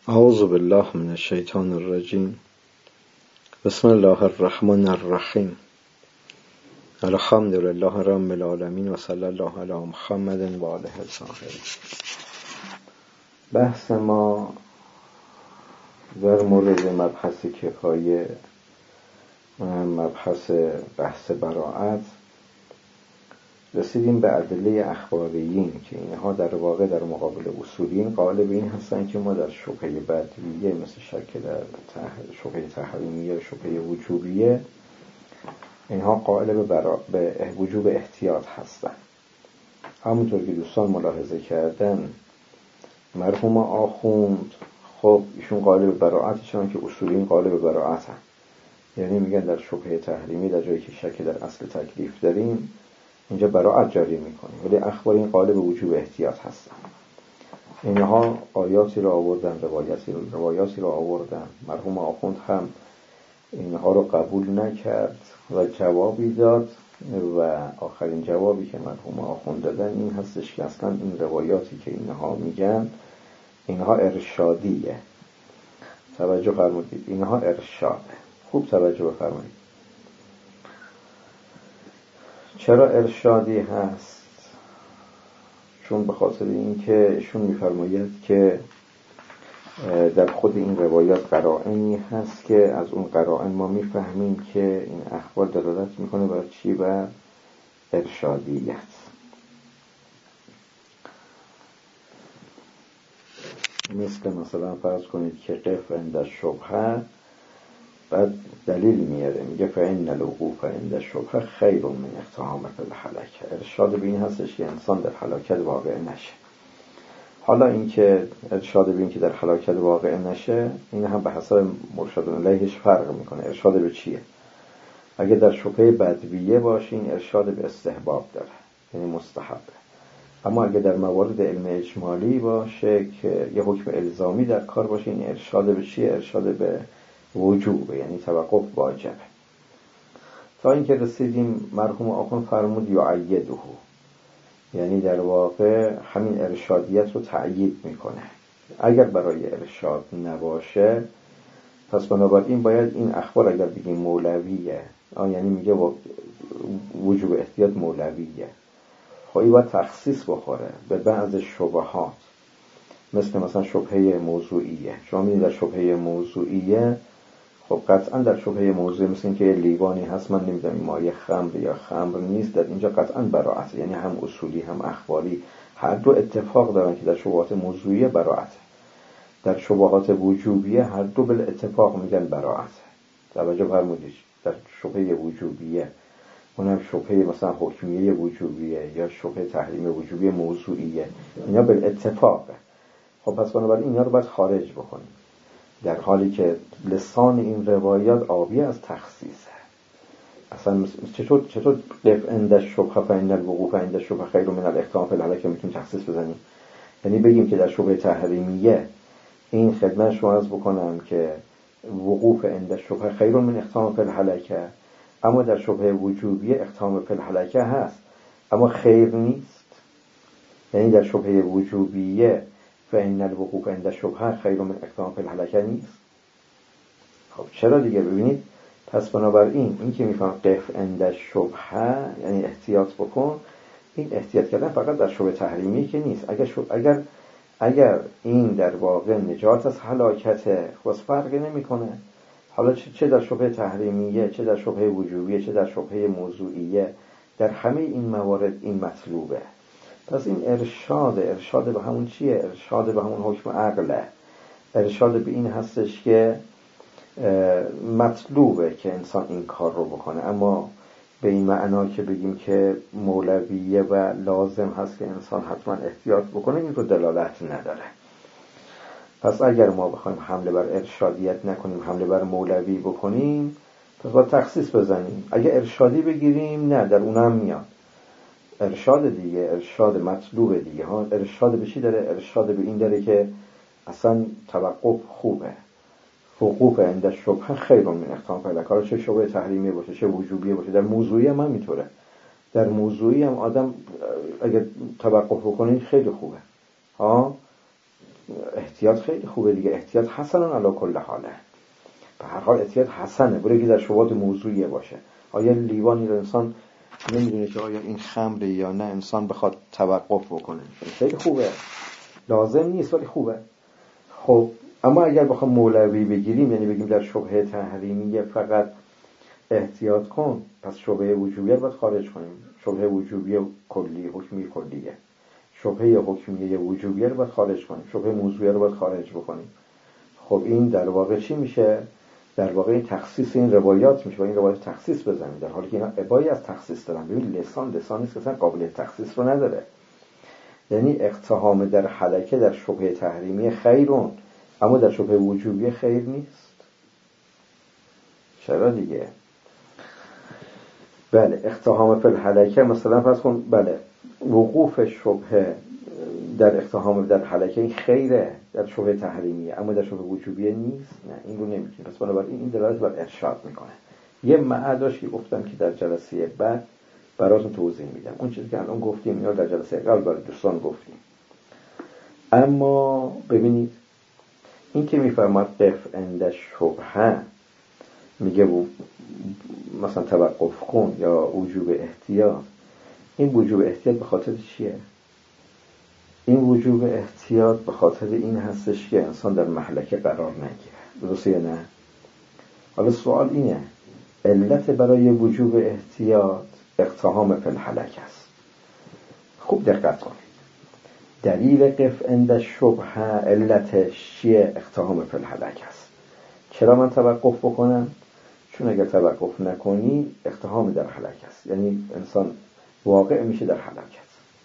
اعوذ بالله من الشیطان الرجیم. بسم الله الرحمن الرحیم. الحمد لله رب العالمین و صلی الله علی محمد و آله الطاهرین. بحث ما در مورد مبحث کفایه، بحث براءت، رسیدیم به ادله اخباریین که اینها در واقع در مقابل اصولیین قائل به این هستند که ما در شبهه بدویه مثل شک در شبهه تحریمیه، شبهه وجوبیه، اینها قائل به وجوب احتیاط هستند. همونطور که دوستان ملاحظه کردن، مرحوم آخوند خب ایشون قائل به براءتشون که اصولیین قائل به براءتن، یعنی میگن در شبهه تحریمی در جایی که شک در اصل تکلیف داریم اینجا براءت جاری میکنیم، ولی اخبارین قائل به وجوب احتیاط هستن. اینها آیاتی را آوردن، روایاتی را آوردن. مرحوم آخوند هم اینها رو قبول نکرد و جوابی داد و آخرین جوابی که مرحوم آخوند دادن این هستش که اصلا این روایاتی که اینها میگن اینها ارشادیه. توجه فرمودید، اینها ارشاده. خوب توجه بفرمایید. چرا ارشادی هست؟ چون به خاطر اینکه ایشون میفرماید که در خود این روایات قرائنی هست که از اون قرائن ما میفهمیم که این اخبار دلالت میکنه بر چی؟ بر ارشادیت. مثلا فرض کنید که قف عند الشبهه، بعد دلیل میاره میگه فإن الوقوف عند الشبهه خیر من اقتحام فی الهلکه. ارشاد به این هستش که انسان در هلاکت واقع نشه. حالا این که ارشاد به این که در هلاکت واقع نشه، این هم به حسب مرشدون الیهش فرق میکنه. ارشاد به چیه؟ اگه در شبهه بدویه باشه این ارشاد به استحباب داره، یعنی مستحبه. اما اگه در موارد علم اجمالی باشه که یه حکم الزامی در کار باشه، این ارشاد به چیه؟ ارشاد به وجوبه، یعنی توقف واجبه. تا اینکه رسیدیم مرحوم آخوند فرمود یعیده، یعنی در واقع همین ارشادیت رو تأیید میکنه. اگر برای ارشاد نباشه پس بنابراین باید این اخبار اگر بگیم مولویه، یعنی میگه وجوب احتیاط مولویه، خب این باید تخصیص بخوره به بعض شبهات، مثلا شبهه موضوعیه. شما میدید در شبهه موضوعیه خب قطعا در شبهه موضوع مثل این که یه لیوانی هست، من نمیدونم مایه خمر یا خمر نیست، در اینجا قطعا براءت، یعنی هم اصولی هم اخباری هر دو اتفاق دارن که در شبهات موضوعیه براءت، در شبهات وجوبیه هر دو بالاتفاق میگن براءت. توجه فرمودید، در شبهه وجوبیه، اونم شبهه مثلا حکمیه وجوبیه یا شبهه تحریم وجوبیه موضوعیه، اینا بالاتفاقه. خب پس بنابراین اینا رو باید خارج بکنیم، در حالی که لسان این روایات عاوی از تخصیصه. اصلا چطور قف عند الشبهه فإن الوقوف عند الشبهه خیر من الاحتمام فی الهلکه میتونیم تخصیص بزنیم؟ یعنی بگیم که در شبهه تحریمیه این خدمت شما عرض بکنم که وقوف عند الشبهه خیر من احتمام فی الهلکه، اما در شبهه وجوبیه احتمام فی الهلکه هست اما خیر نیست. یعنی در شبهه وجوبیه فإن الوقوف عند الشبهه خیر من اقدام فی الهلکه نیست. خب چرا دیگه؟ ببینید، پس بنابراین این که میفهم قف عند الشبهه یعنی احتیاط بکن، این احتیاط کردن فقط در شبهه تحریمی که نیست. اگر این در واقع نجات از هلاکته، خب فرقی نمیکنه حالا چه در شبهه تحریمیه، چه در شبهه وجوبیه، چه در شبهه موضوعیه، در همه این موارد این مطلوبه. پس این ارشاد به همون چیه؟ ارشاد به همون حکم عقله. ارشاد به این هستش که مطلوبه که انسان این کار رو بکنه، اما به این معنا که بگیم که مولویه و لازم هست که انسان حتما احتیاط بکنه، این رو دلالت نداره. پس اگر ما بخوایم حمله بر ارشادیت نکنیم، حمله بر مولوی بکنیم، پس باید تخصیص بزنیم. اگر ارشادی بگیریم نه، در اونم میاد ارشاد دیگه، ارشاد مطلوب دیگه ها. ارشاد به چی داره؟ ارشاد به این داره که اصلا توقف خوبه، وقوف عند الشبهه خیر من اقدام فی الهلکه، چه شبهه تحریمی باشه چه وجوبیه باشه. در موضوعی هم همینطوره، در موضوعی هم آدم اگر توقف بکنه خیلی خوبه ها. احتیاط خیلی خوبه دیگه، احتیاط حسن علی کل حاله، به هر حال احتیاط حسنه، برای که در شبهات موضوعیه باشه. آیا لیوانی رو انسان نمیدونه که آیا این خمره یا نه، انسان بخواد توقف بکنه، خیلی خوبه، لازم نیست ولی خوبه. خب اما اگر بخوام مولوی بگیریم، یعنی بگیم در شبهه تحریمیه فقط احتیاط کن، پس شبهه وجوبیه رو باید خارج کنیم. شبهه وجوبیه کلی، حکمی کلیه. شبهه حکمیه وجوبیه رو باید خارج کنیم، شبهه موضوعیه رو باید خارج بکنیم. خب این در واقع چی میشه؟ در واقع این تخصیص این روایات میشه، با این روایات تخصیص بزنیم، در حالی که اینا ابایی از تخصیص دارن. ببین لسانی که اصلا قابلیت تخصیص رو نداره. یعنی اقتحام در حلقه در شبهه تحریمی خیرون، اما در شبهه وجوبی خیر نیست. چرا دیگه؟ بله اقتحام فی الحلقه مثلا فرض کن، بله وقوف شبهه در اقتحام در حلقه این خیره در شبهه تحریمیه، اما در شبهه وجوبیه نیست. نه این رو نمیتونیم. پس بنابراین این دلالت بر ارشاد میکنه. یه معداشی گفتم که در جلسه بعد براتون توضیح میدم. اون چیزی که الان گفتیم اینا در جلسه قبل برای دوستان گفتیم. اما ببینید این که میفرماد قف عند شبهه، میگه مثلا توقف کن یا وجوب احتیاط، این وجوب احتیاط به خاطر چیه؟ این وجوب احتیاط به خاطر این هستش که انسان در مهلکه قرار نگیره. درسته یا نه؟ حالا سوال اینه، علت برای وجوب احتیاط اقتحام فی الحلقه است. خوب دقت کنید. دلیل قف عند شبهه علتش چیه؟ اقتحام فی الحلقه است. چرا من توقف بکنم؟ چون اگر توقف نکنی اقتحام در حلقه است، یعنی انسان واقع میشه در حلقه.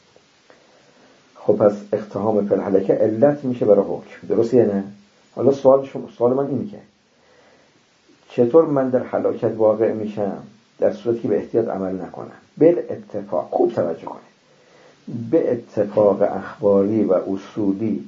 خب پس اقتحام فی الحلقه علت میشه برای حکم. درسته یا نه؟ حالا سوال من اینه که چطور من در حلقه واقع میشم در صورتی که به احتیاط عمل نکنم؟ به اتفاق، خوب توجه کنید، به اتفاق اخباری و اصولی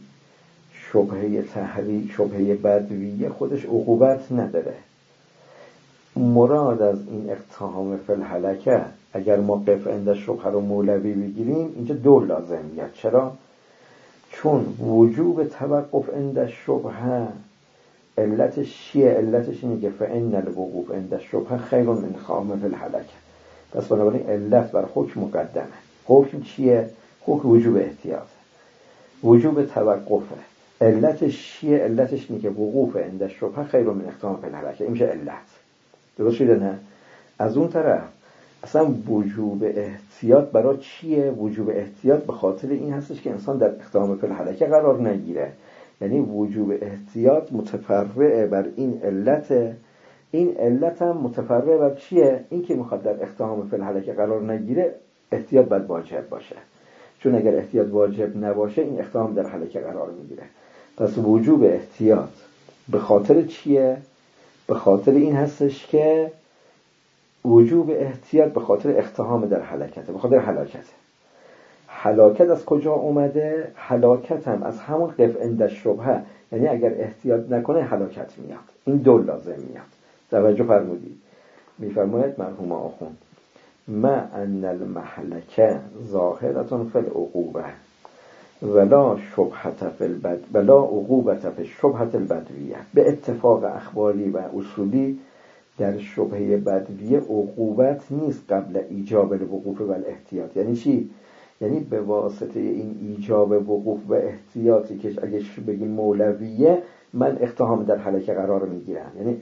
شبهه بدویه خودش عقوبت نداره. مراد از این اقتحام فی الحلقه، اگر ما قف عند شبهه رو مولوی بگیریم، اینجا دو لازم میاد. چرا؟ چون وجوب توقف عند شبهه علتش چیه؟ علتش اینه که فإن الوقوف عند شبهه خیر من اقتحام فی الحلقه. پس بنابراین علت بر حکم مقدمه. حکم چیه؟ حکم وجوب احتیاط، وجوب توقفه. علتش چیه؟ علتش اینه که وقوف عند شبهه خیر من اقتحام فی الحلقه. این میشه علت. درست شده نه؟ از اون طرف اصلا وجوب احتیاط برای چیه؟ وجوب احتیاط به خاطر این هستش که انسان در اقتحام فی الحلقه قرار نگیره. یعنی وجوب احتیاط متفرع بر این علت. این علت هم متفرع بر چیه؟ این که میخواد در اقتحام فی الحلقه قرار نگیره احتیاط باید واجب باشه. چون اگر احتیاط واجب نباشه این اقتحام در حلقه قرار میگیره. پس وجوب احتیاط به خاطر چیه؟ به خاطر این هستش که وجوب احتیاط به خاطر اقتحام در حلقته، به خاطر حلاکته. حلاکت از کجا اومده؟ حلاکت هم از همون قف عند شبهه، یعنی اگر احتیاط نکنه حلاکت میاد. این دو لازم میاد. توجه فرمودید. میفرماید مرحوم آخوند ما ان المهلکه ظاهرة فی العقوبه ولا شبهة فی البد ولا عقوبة فی الشبهة البدویه. به اتفاق اخباری و اصولی در شبهه بدویه عقوبت نیست قبل ایجاب الوقوف و الاحتیاط. یعنی چی؟ یعنی به واسطه این ایجاب وقوف و احتیاطی که اگه بگیم مولویه، من اقتحام در حلقه قرار میگیرم. یعنی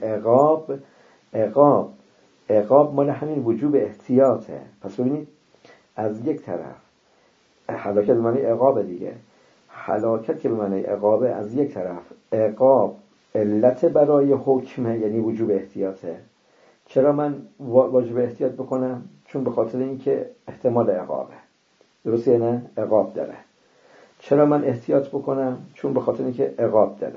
عقاب مال همین وجوب احتیاطه. پس ببینید از یک طرف حلاکت به معنی عقاب دیگه، حلاکت که به معنی عقابه، از یک طرف عقاب علت برای حکمه، یعنی وجوب احتیاطه. چرا من واجب احتیاط بکنم؟ چون به خاطر اینکه احتمال عقابه. درسته نه؟ عقاب داره. چرا من احتیاط بکنم؟ چون به خاطر اینکه عقاب داره.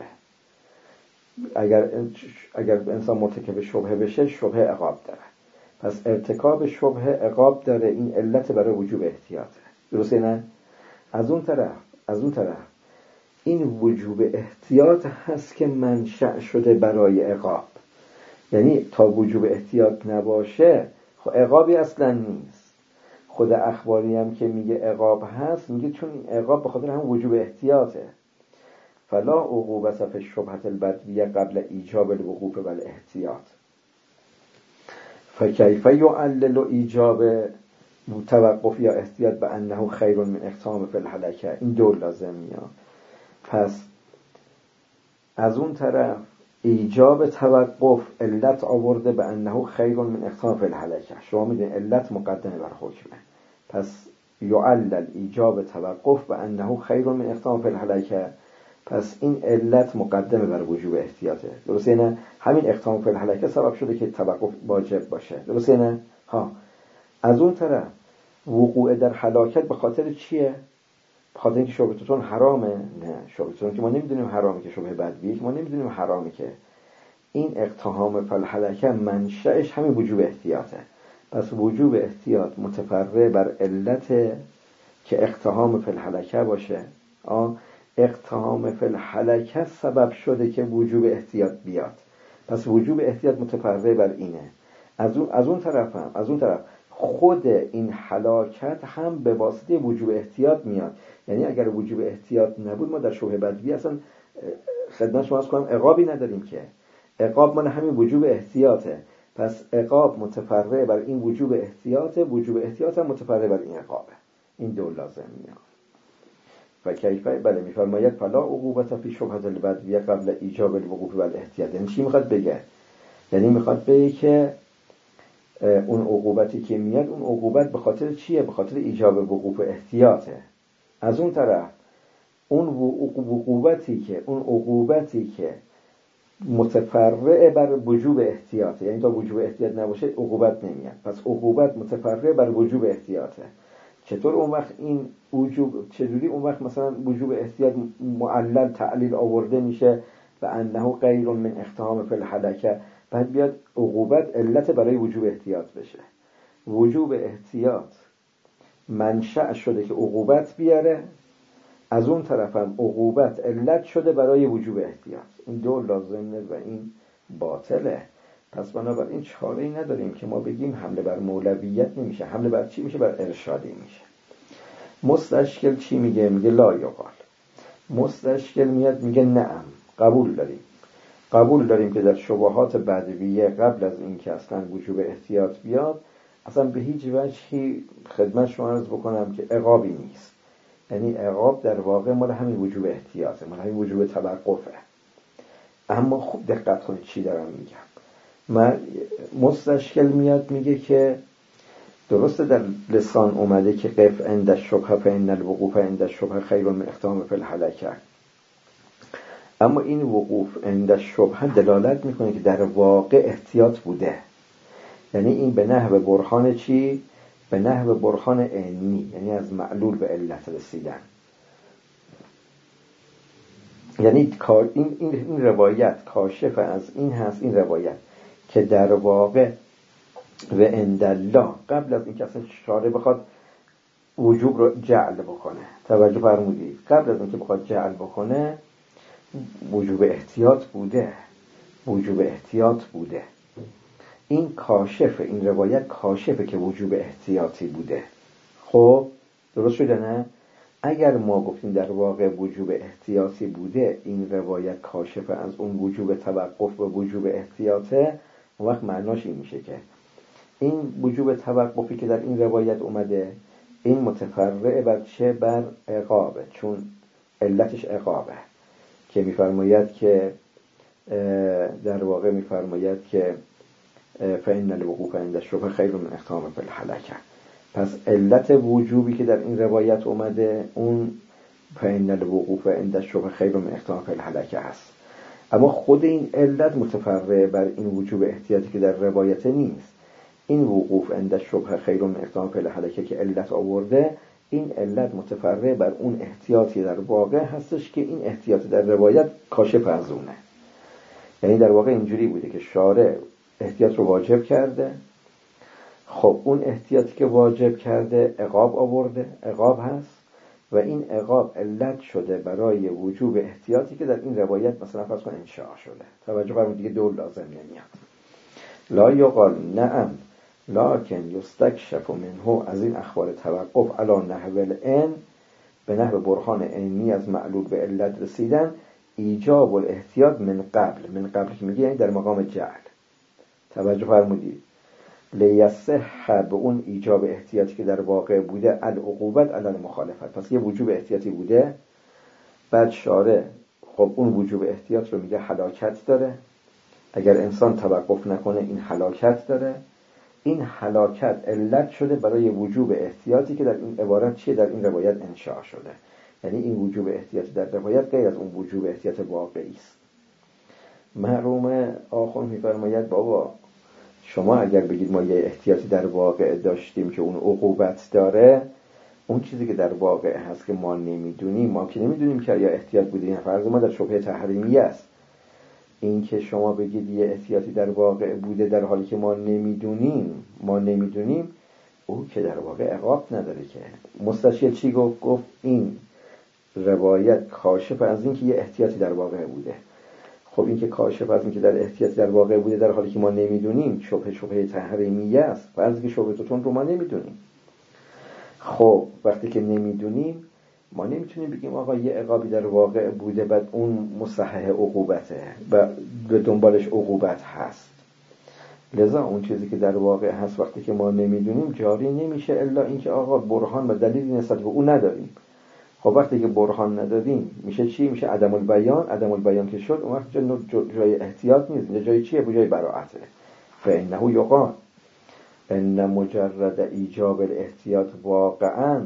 اگر انسان مرتکب شبهه بشه، شبهه عقاب داره. پس ارتکاب شبهه عقاب داره، این علت برای وجوب احتیاطه. درسته نه؟ از اون طرف این وجوب احتیاط هست که منشأ شده برای عقاب. یعنی تا وجوب احتیاط نباشه خب عقابی اصلا نیست. خود اخباری هم که میگه عقاب هست، میگه چون عقاب به خاطر هم وجوب احتیاطه. فلا عقوبة فی الشبهة البدویه قبل ایجاب الوقوف و الاحتیاط. فکیف یعلل ایجاب توقف یا احتیاط به انه خیر من اقتحام فی الهلکه. این دو لازم میاد. پس از اون طرف ایجاب توقف علت آورده به انه خیر من اقتحام فی الهلکه. شما میدونید علت مقدمه بر حکمه، پس یعلل ایجاب توقف به انه خیر من اقتحام فی الهلکه، پس این علت مقدمه بر وجوب احتیاطه. درسته نه؟ همین اقتحام فی الهلکه سبب شده که توقف واجب باشه. درسته نه؟ ها. از اون طرف وقوع در هلاکت به خاطر چیه؟ به خاطر اینکه شبهتون حرامه؟ نه، شبهتون که ما نمیدونیم حرامه، که شبهه بدویه که ما نمیدونیم حرامه، که این اقتحام فی الهلکه منشأش همین وجوب احتیاطه. پس وجوب احتیاط متفرع بر علت که اقتحام فی الهلکه باشه. اقتحام فی الهلکه سبب شده که وجوب احتیاط بیاد، پس وجوب احتیاط متفرع بر اینه. از اون طرف خود این هلاکت هم به واسطه وجوب احتیاط میاد. یعنی اگر وجوب احتیاط نبود ما در شبهه بدوی اصلا خدمت شما عرض کنم عقابی نداریم، که عقاب مال همین وجوب احتیاطه. پس عقاب متفرع بر این وجوب احتیاطه، وجوب احتیاط هم متفرع بر این عقابه. این دو لازم میاد. و کیفه بله میفرماید فلا عقوبة فی شبهة البدویه قبل ایجاب الوقوف و الاحتیاط. یعنی چی میخواد بگه؟ یعنی میخواد بگه که اون عقوبتی که میاد، اون عقوبت به خاطر چیه؟ به خاطر ایجاب وقوف و احتیاطه. از اون طرف اون عقوبتی که متفرع بر وجوب احتیاطه، یعنی تا وجوب احتیاط نباشه عقوبت نمیاد، پس عقوبت متفرع بر وجوب احتیاطه. چطور اون وقت این وجوب، چجوری اون وقت مثلا وجوب احتیاط معلل تعلیل آورده میشه و انه غیر من اقتحام فی الهلکه، بعد بیاد عقوبت علت برای وجوب احتیاط بشه. وجوب احتیاط منشأ شده که عقوبت بیاره، از اون طرف هم عقوبت علت شده برای وجوب احتیاط. این دو لازمه و این باطله. پس بنابراین چاره‌ای نداریم که ما بگیم حمله بر مولویت نمیشه. حمله بر چی میشه؟ بر ارشادی میشه. مستشکل چی میگه؟ میگه لا یقال. مستشکل میاد میگه نعم، قبول داریم که در شبهات بدویه قبل از این که اصلا وجوب احتیاط بیاد اصلا به هیچ وجهی خدمت شما عرض بکنم که عقابی نیست. یعنی عقاب در واقع مال همین وجوب احتیاطه، مال همین وجوب توقفه. اما خوب دقت کنید چی دارم میگم. من مستشکل میاد میگه که درسته در لسان اومده که قف عند الشبهه فان الوقوف عند الشبهه خیر من اقتحام فی الهلکه، اما این وقوف عند الشبهه دلالت میکنه که در واقع احتیاط بوده. یعنی این به نحو برهان چی؟ به نحو برهان عینی، یعنی از معلول به علت رسیدن. یعنی این روایت کاشف از این هست، این روایت که در واقع و عند الله قبل از این که اصلا شارع بخواد وجوب رو جعل بکنه، توجه فرمودید، قبل از این که بخواد جعل بکنه وجوب احتیاط بوده. این کاشف، این روایت کاشفه که وجوب احتیاطی بوده. خب درست شده نه؟ اگر ما گفتیم در واقع وجوب احتیاطی بوده، این روایت کاشف از اون وجوب توقف و وجوب احتیاطه، اون وقت معناش این میشه که این وجوب توقفی که در این روایت اومده این متفرع بر چه؟ بر عقابه، چون علتش عقابه، که میفرماید که در واقع میفرماید که فإن الوقوف عند الشبهه خیر من اقتحام فی الهلکه. پس علت وجوبی که در این روایت اومده اون فإن الوقوف عند الشبهه خیر من اقتحام فی الهلکه هست. اما خود این علت متفرع بر این وجوب احتیاطی که در روایت نیست. این وقوف عند الشبهه خیر من اقتحام فی الهلکه که علت آورده، این علت متفرع بر اون احتیاطی در واقع هستش که این احتیاط در روایت کاشف از اونه. یعنی در واقع اینجوری بوده که شارع احتیاط رو واجب کرده، خب اون احتیاطی که واجب کرده عقاب آورده، عقاب هست و این عقاب علت شده برای وجوب احتیاطی که در این روایت مثلا فرض کن انشاء شده. توجه فرمودید، دیگه دو لازم نمیاد. لا یقال نعم لکن یستکشف منه، از این اخبار توقف علی نحو العین، به نحو برهان عینی از معلول به علت رسیدن، ایجاب الاحتیاط من قبل که میگه یعنی در مقام جعل. توجه فرمودید، لیصح به اون ایجاب احتیاطی که در واقع بوده العقوبت علی المخالفت. پس یه وجوب احتیاطی بوده، بعد شارع خب اون وجوب احتیاط رو میگه هلاکت داره، اگر انسان توقف نکنه این هلاکت داره. این هلاکت علت شده برای وجوب احتیاطی که در این عبارت چیه، در این روایت انشاء شده. یعنی این وجوب احتیاطی در روایت غیر از اون وجوب احتیاط واقعی است. مرحوم آخوند می‌فرماید بابا شما اگر بگید ما یه احتیاطی در واقع داشتیم که اون عقوبت داره، اون چیزی که در واقع هست که ما نمیدونیم، ما که نمیدونیم که یا احتیاط بوده یا فرض ما در شبهه تحریمیه است. این که شما بگید یه احتیاطی در واقع بوده در حالی که ما نمیدونیم، او که در واقع عقاب نداره. که مستشیل چی گفت این روایت کاشف از این که یه احتیاطی در واقع بوده. خب این که کاشف از این که در احتیاطی در واقع بوده در حالی که ما نمیدونیم، شبهه تحریمیه است. فرض که شبهه توتون رو ما نمیدونیم. خب وقتی که نمیدونیم، ما نمیتونیم بگیم آقا یه عقابی در واقع بوده بعد اون مصحح عقوبته و به دنبالش عقوبت هست. لذا اون چیزی که در واقع هست وقتی که ما نمیدونیم جاری نمیشه الا اینکه آقا برهان و دلیلی نسبت به اون نداریم. خب وقتی که برهان نداریم میشه چی؟ میشه عدم البیان که شد، اون وقت جای احتیاط نیست، اینجا جای چیه؟ جای براعته. فانه یقال ان مجرد ایجاب الاحتیاط واقعا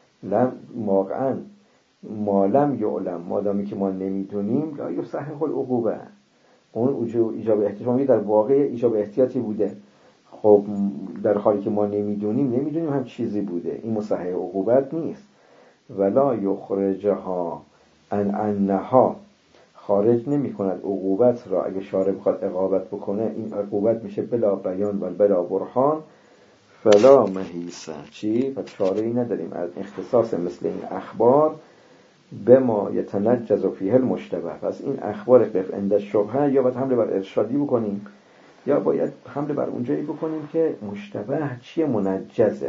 ما لم یعلم، مادامی که ما نمیدونیم لا یصحح العقوبه. اون ایجاب احتیاط در واقع ایجاب احتیاطی بوده. خب در حالی که ما نمیدونیم هم چیزی بوده، این مصحح عقوبت نیست. ولا یخرجها ان انها، خارج نمی کند عقوبت را. اگه شارع بخواد عقابت بکنه، این عقوبت میشه بلا بیان و بلا برهان. فلا محیصه چی؟ پس چاره‌ای نداریم از اختصاص مثل این اخبار به ما یتنجز فیه المشتبه. پس این اخبار قف عند الشبهه یا باید حمله بر ارشادی بکنیم یا باید حمله بر اونجایی بکنیم که مشتبه چیه؟ منجزه.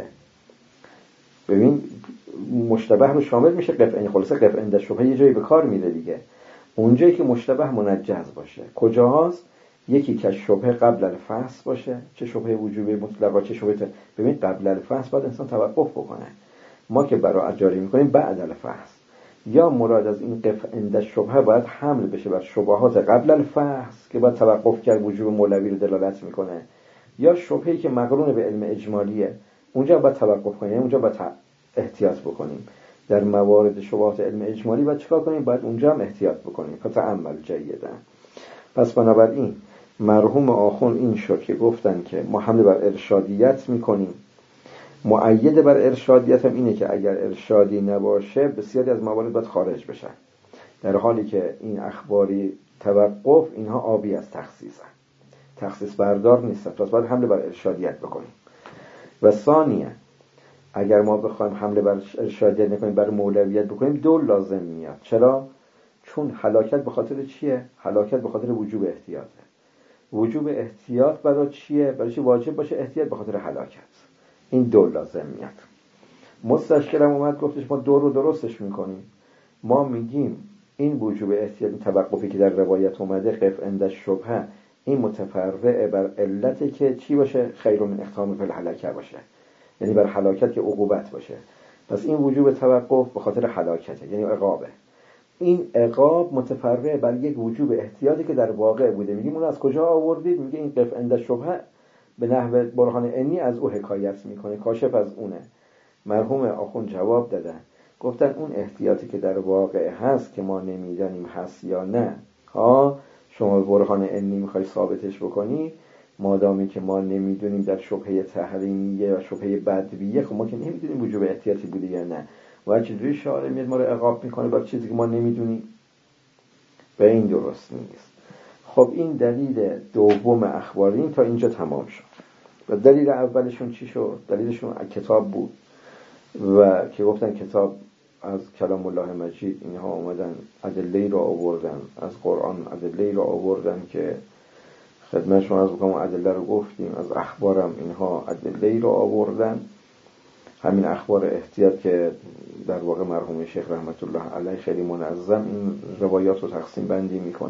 ببین مشتبه رو شامل میشه قف، خلاصه قف عند الشبهه یه جایی به کار میره دیگه، اونجایی که مشتبه منجز باشه. کجاست؟ یکی که شبهه قبل الفحص باشه، چه شبهه وجوبی مطلقا چه شبهه ببین قبل الفحص باید انسان توقف بکنه. ما که براءت جاری میکنیم بعد الفحص. یا مراد از این قف عند الشبهه باید حمل بشه بر شبهات قبل الفحص که باید توقف کرد، وجوب مولوی رو دلالت میکنه. یا شبهه‌ای که مقرون به علم اجمالیه، اونجا باید توقف کنیم، اونجا باید احتیاط بکنیم. در موارد شبهات علم اجمالی باید چیکار کنیم؟ باید اونجا هم احتیاط بکنیم. فتأمل جیدا. پس بنابراین مرحوم آخوند این شد که گفتن که ما حمله بر ارشادیت میکنیم. مؤید بر ارشادیت هم اینه که اگر ارشادی نباشه بسیاری از موارد باید خارج بشن، در حالی که این اخباری توقف اینها آبی از تخصیص بردار نیست. پس باید حمله بر ارشادیت بکنیم. و ثانیه اگر ما بخوایم حمله بر ارشادیت نکنیم، بر مولویت بکنیم، دو لازم میاد. چرا؟ چون هلاکت به خاطر چیه؟ هلاکت به خاطر وجوب احتیاطه. وجوب احتیاط برای چیه؟ برای چی واجب باشه احتیاط؟ به خاطر هلاکت. این دو لازم میاد. مستشکلم اومد گفتش ما دو رو درستش میکنیم. ما میگیم این وجوب احتیاط، این توقفی که در روایت اومده قف عند الشبهه، این متفرع بر علت که چی باشه؟ خیر من اقتحام فی الهلکه باشه، یعنی بر هلاکت که عقوبت باشه. پس این وجوب توقف به خاطر هلاکته، یعنی عقابه. این عقاب متفرع بر یک وجوب احتیاطی که در واقع بوده. میگیم اون از کجا آوردید؟ میگه این قف عند الشبهه به نحو برهان عنی از او حکایت میکنه، کاشف از اونه. مرحوم آخوند جواب دادن، گفتن اون احتیاطی که در واقع هست که ما نمیدانیم هست یا نه، شما برهان عنی میخوای ثابتش بکنی، مادامی که ما نمیدونیم در شبهه تحریمیه و شبهه بدویه، خب ما که نمیدونیم وجوب احتیاطی بوده یا نه، و چجوری شارع میاد ما رو عقاب میکنه بر چیزی که ما نمیدونیم؟ و این درست نیست. خب این دلیل دوم اخبارین تا اینجا تمام شد. و دلیل اولشون چی شد؟ دلیلشون کتاب بود و که گفتن کتاب از کلام الله مجید، اینها اومدن ادله رو آوردن از قرآن، ادله رو آوردن که خدمت شما از بکنم ادله رو گفتیم، از اخبارم اینها ادله رو آوردن همین اخبار احتیاط که در واقع مرحوم شیخ رحمت الله علیه خیلی منظم این روایات رو تقسیم بندی میکنه.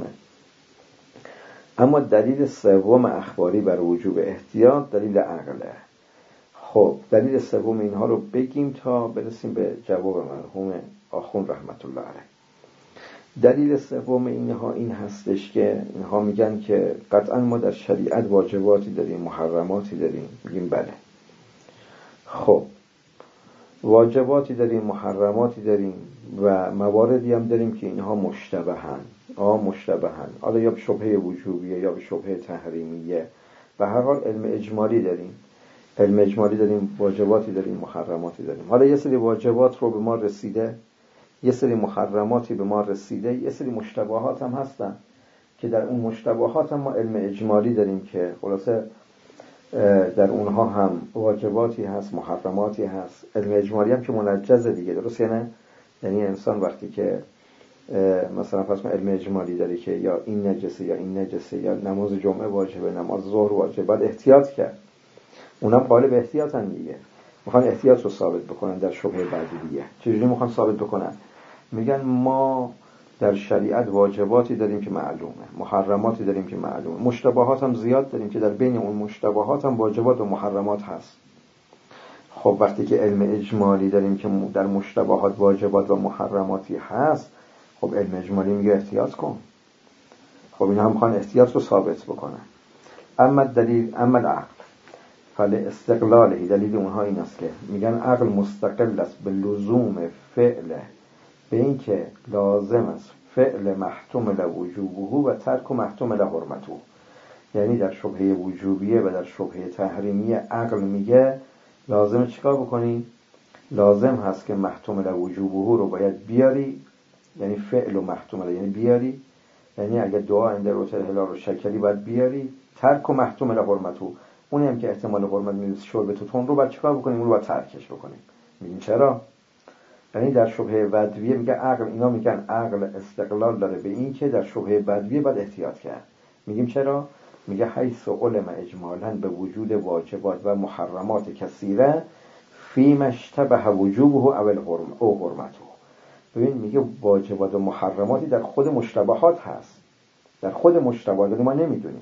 اما دلیل سوم اخباری بر وجوب احتیاط دلیل عقله. خب دلیل سوم اینها رو بگیم تا برسیم به جواب مرحوم آخوند رحمت الله علیه. دلیل سوم اینها این هستش که اینها میگن که قطعا ما در شریعت واجباتی داریم، محرماتی داریم. میگیم بله. خب واجباتی داریم، محرماتی داریم و مواردی هم داریم که اینها مشتبهن. حالا یا به شبهه وجوبیه یا به شبهه تحریمیه. به هر حال علم اجمالی داریم، واجباتی داریم، محرماتی داریم. حالا یه سری واجبات رو به ما رسیده، یه سری محرماتی به ما رسیده، یه سری مشتبهات هم هستن که در اون مشتبهات هم ما علم اجمالی داریم که خلاصه در اونها هم واجباتی هست، محرماتی هست. علم اجمالی هم که منجزه دیگه، درست یعنی انسان وقتی که مثلا فرض کن علم اجمالی داره که یا این نجسه یا این نجسه، یا نماز جمعه واجبه، نماز ظهر واجبه، باید احتیاط کرد. اونم قالب احتیاطن دیگه، میخوان احتیاط رو ثابت بکنن در شبهه بدیهیه. چجوری میخوان ثابت بکنن؟ میگن ما در شریعت واجباتی داریم که معلومه، محرماتی داریم که معلومه، مشتبهات هم زیاد داریم که در بین اون مشتبهات هم واجبات و محرمات هست. خب وقتی که علم اجمالی داریم که در مشتبهات واجبات و محرماتی هست، خب علم اجمالی میگه احتیاط کن. خب اینا هم میخوان احتیاط رو ثابت بکنن. اما العقل فلاستقلاله، دلیل اونها این است که میگن عقل مستقل است به لزوم فعل، به این که لازم است فعل محتمل وجوبه و ترک محتمل حرمته. یعنی در شبهه وجوبیه و در شبهه تحریمیه عقل میگه لازم چیکار بکنی؟ لازم هست که محتمل وجوبه رو باید بیاری، یعنی فعل و محتمل یعنی بیاری، یعنی اگه دعا اند روتر هلال و شکری باید بیاری. ترک و محتمل حرمته، اونی هم که احتمال حرمت میرسه شرب تون رو باید چیکار بکنیم؟ اون رو باید ترکش بکنیم. میگین چرا؟ یعنی در شبهه بدویه میگه عقل، اینا میگن عقل استقلال داره به این که در شبهه بدویه باید احتیاط کرد. میگیم چرا؟ میگه حیث علم اجمالاً به وجود واجبات و محرمات کثیره فیما اشتبه وجوبه او حرمته. ببین میگه واجبات و محرماتی در خود مشتبهات هست، در خود مشتبهات ما نمیدونیم.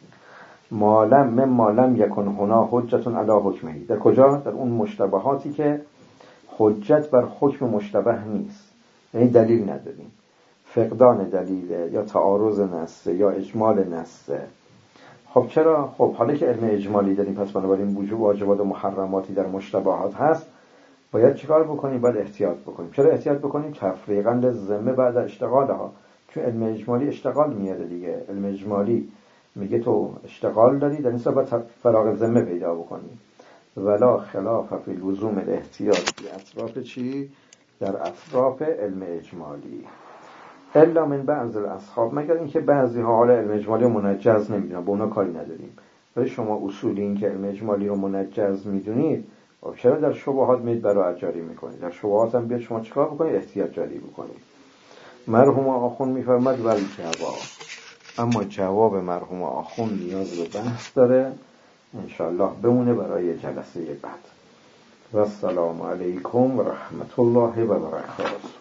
ما لم یکن هنا حجت علی حکمه. در کجا؟ در اون مشتبهاتی که حجت بر حکم مشتبه نیست، یعنی دلیل نداریم، فقدان دلیله یا تعارض نصه یا اجمال نصه. خب چرا؟ خب حالا که علم اجمالی داریم، پس بنابراین وجوب واجبات و محرماتی در مشتبهات هست، باید چیکار بکنیم؟ باید احتیاط بکنیم. چرا احتیاط بکنیم؟ تفریقا للذمه بعد اشتغالها، چون علم اجمالی اشتغال میاره دیگه. علم اجمالی میگه تو اشتغال داری، در این صورت فراغ ذمه پیدا بکنی. ولا خلاف فی لزوم الاحتیاط فی اطراف چی؟ در اطراف علم اجمالی. الا من بعض الاصحاب، مگر اینکه بعضی ها حالا علم اجمالی رو منجز نمیدونن، با اونا کاری نداریم. ولی شما اصولی این که علم اجمالی رو منجز میدونید، خب چرا در شبهات میید برای جاری میکنید؟ در شبهات هم بیاد شما چیکار بکنید؟ احتیاط جاری بکنید. مرحوم آخوند میفرماد ولی جواب، اما جواب مرحوم آخوند نیاز به بحث داره، انشاءالله بمونه برای جلسه بعد. و السلام علیکم و رحمت الله و برکاته.